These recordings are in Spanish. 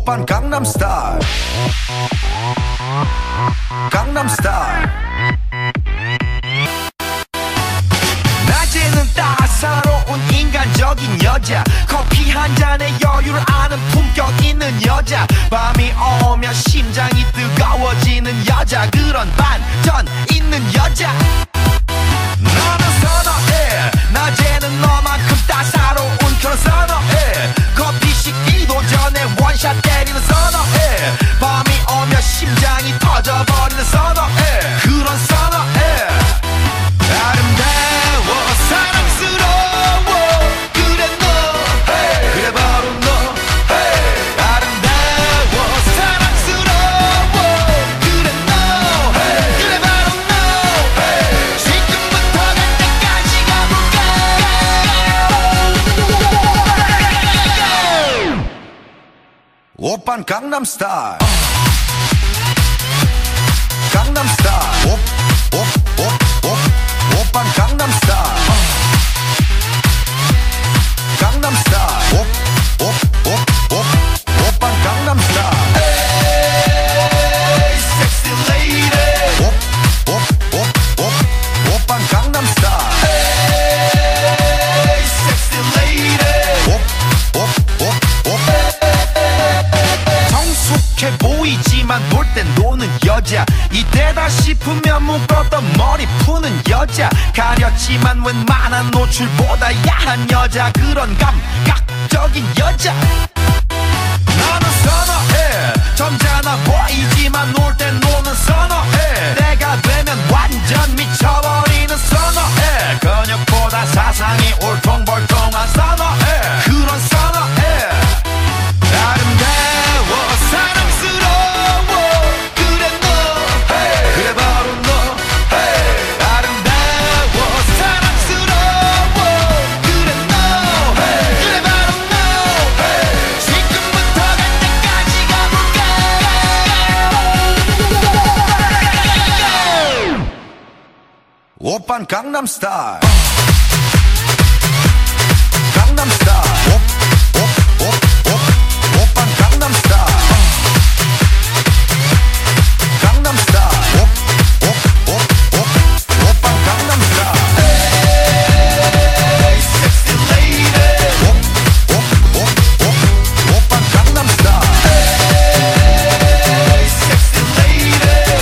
오빤 강남스타일 강남스타일 낮에는 따사로운 인간적인 여자 커피 한 잔에 여유를 아는 품격 있는 여자 밤이 오면 심장이 뜨거워지는 여자 그런 반전 있는 여자 너는 선어해 낮에는 너만큼 따사로운 그런 선어해 커피 식기도 전에 원샷 때리는 선어해 밤이 오면 심장이 터져버리는 선어해 그런 선어해 아름다워 사랑스러워 그래 너 hey. 그래 바로 너 hey. 아름다워 사랑스러워 그래 너 hey. 그래 바로 너 hey. 지금부터 갈 때까지 가볼까 오빤 강남스타일 강남스타일 오빤 강남스타일 강남스타일 오빤 강남스타일 에이 섹시 레이디 오빤 강남스타일 에이 섹시 레이디 성숙해 보이지만 놀 땐 노는 여자 이때다 싶으면 묶었던 머리 푸는 여자 가렸지만 웬만한 노출보다 야한 여자 그런 감각적인 여자 나는 선어해 점잖아 보이지만 놀 땐 노는 선어해 내가 되면 완전 미쳐버리는 선어해 근육보다 사상이 울퉁불퉁한 선어해 그런 선어해 아름다워 사랑스러워 그래 너 hey. 그래 바로 너 hey. 아름다워 사랑스러워 그래 너 hey. 그래 바로 너 hey. 지금부터 갈 때까지 가볼까 오빤 강남스타일 강남스타일 오빤 강남스타일 강남스타일 오빤 강남스타일 에이 섹시 레이디 오빤 강남스타일 에이 섹시 레이디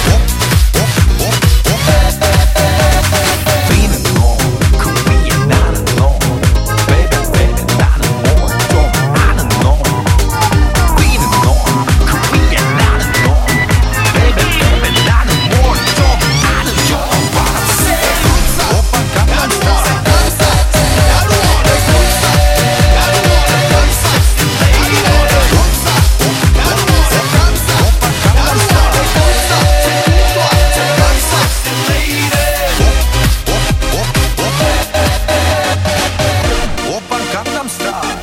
위는 너 그 위에 나는 너 baby baby 나는 뭘 좀 아는 너 위는 너 그 위에 나는 너 baby baby 나는 뭘 좀 아는 너 What I'm saying 오빤 강남스타일 오빤 강남스타일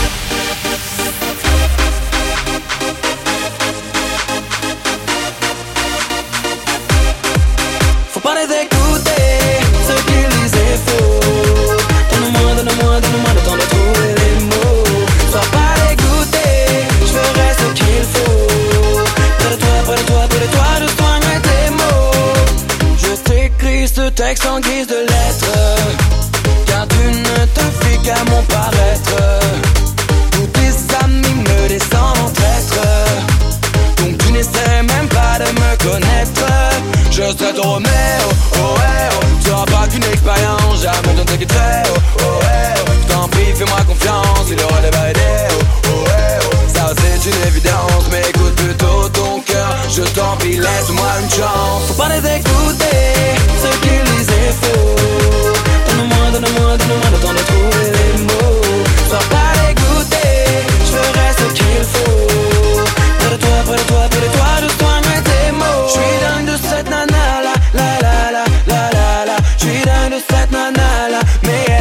Faut pas les écouter, ce qu'ils disent est faux. Donne-moi, donne-moi, donne-moi le temps de trouver les mots. Sois pas dégoûté, je ferai ce qu'il faut. Près de toi, près de toi, près de toi, je soignerai tes mots. Je t'écris ce texte en guise de lettre, car tu ne te fies qu'à mon paraître. Tous tes amis me descendent en traître, donc tu n'essaies même pas de me connaître. Je serai ton Roméo, oh eh oh. Tu n'auras pas qu'une expérience, jamais je ne t'inquiéterai, oh oh eh oh. Je t'en prie, fais-moi confiance, il aura des validés, oh oh eh oh. Ça c'est une évidence, mais écoute plutôt ton cœur. Je t'en prie, laisse-moi une chance. Faut pas les écouter, ce qu'ils disent est faux. Donne-moi, donne-moi, donne-moi le temps de trouver les mots. Sois pas dégoûté, je ferai ce qu'il faut. Près de toi, près de toi, près de toi, je soignerai tes mots. Je suis dingue de cette nana, la la la la la la la. Je suis dingue de cette nana, la mais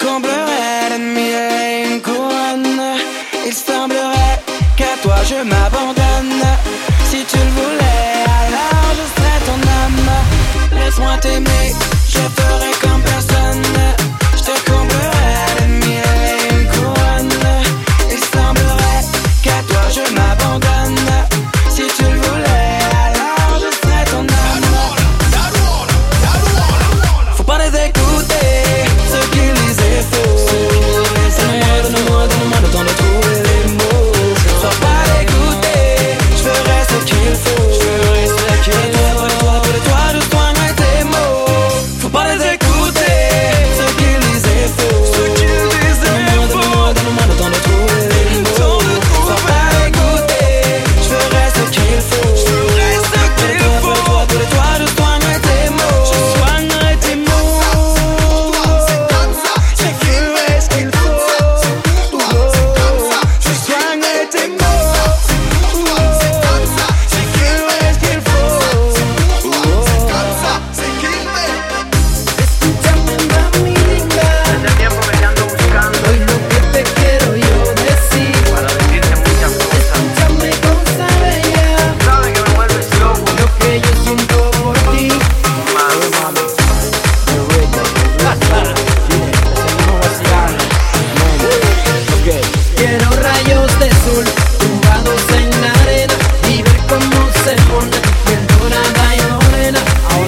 comblerait d'ennemis et une couronne. Il semblerait qu'à toi je m'abandonne. Si tu le voulais, alors je serais ton âme. Laisse-moi t'aimer, je ferai comme personne. Je te comblerai d'ennemis et une couronne. Il semblerait qu'à toi je m'abandonne. Si tu le voulais, alors je serais ton âme. Faut pas les écouter, ce qu'ils disent est faux. Donne-moi le temps de trouver les mots. Faut pas l'écouter, je ferai ce qu'il faut. Pour toi, je soignerai tes mots. Faut pas les écouter, ce qu'ils disent est faux. Donne-moi le temps de trouver les mots. Faut pas l'écouter, je ferai ce qu'il faut. Pour toi, je soignerai tes mots. Je soignerai tes mots. Je ferai ce qu'il faut. Je soignerai tes mots. Je ferai ce qu'il faut. Escúchame, mami linda. Desde tiempo que te ando buscando Hoy lo que te quiero yo decir. para decirte muchas cosas. Escúchame, cosa bella. Sabes que me vuelves loco, Lo que yo siento por ti. mami. Quiero rayos de sol tumbados en la arena y ver cómo se pone tu piel dorada y morena.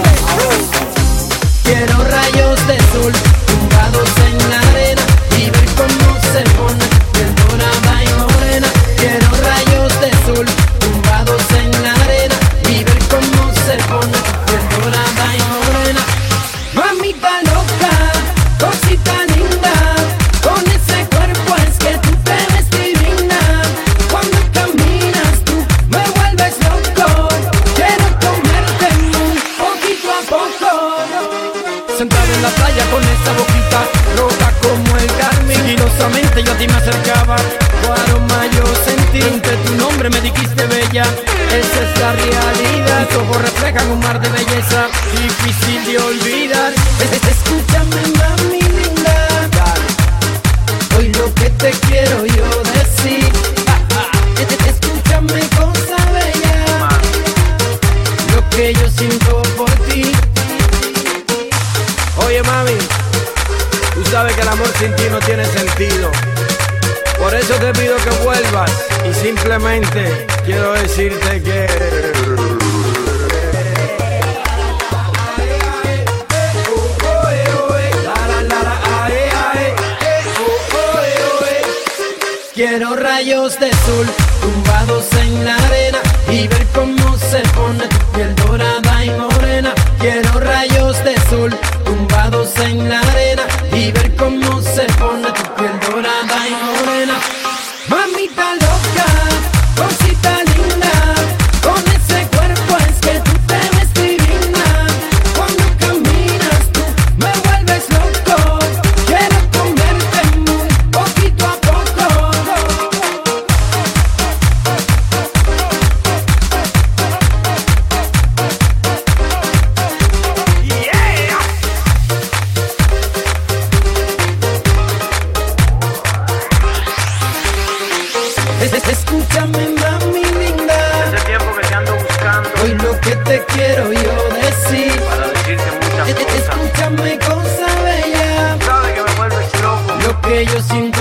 Quiero rayos de sol tumbados en la arena y ver cómo se pone tu piel dorada y morena. Quiero rayos de sol tumbados en la arena y ver cómo se pone tu piel dorada y morena. Mamita loca, cosita linda, con ese cuerpo es que tú te ves divina. Cuando caminas tú me vuelves loco. Quiero comerte muy poquito a poco. Sentado en la playa con esa boquita roja como el carmín, sigilosamente yo a ti me acercaba. Tu aroma yo sentí, entre tu nombre me dijiste bella. Esa es la realidad, tus ojos reflejan un mar de belleza difícil de olvidar. Escúchame, mami linda. Hoy lo que te quiero yo decir. Escúchame, cosa bella. Lo que yo siento por ti. Oye mami, tú sabes que el amor sin ti no tiene sentido. Por eso te pido que vuelvas y simplemente quiero decirte que quiero rayos de sol tumbados en la arena y ver cómo se pone tu piel dorada y morena. Quiero rayos de sol tumbados en la arena y ver cómo se pone tu piel dorada y morena. Mamita loca, cosita linda, con ese cuerpo es que tú te ves divina. Cuando caminas tú me vuelves loco. Quiero comerte muy poquito a poco. Escúchame, mami linda. Desde tiempo que te ando buscando Hoy lo que te quiero yo decir. para decirte muchas cosas. Escúchame, cosa bella. Sabes que me vuelves loco, Lo que yo siento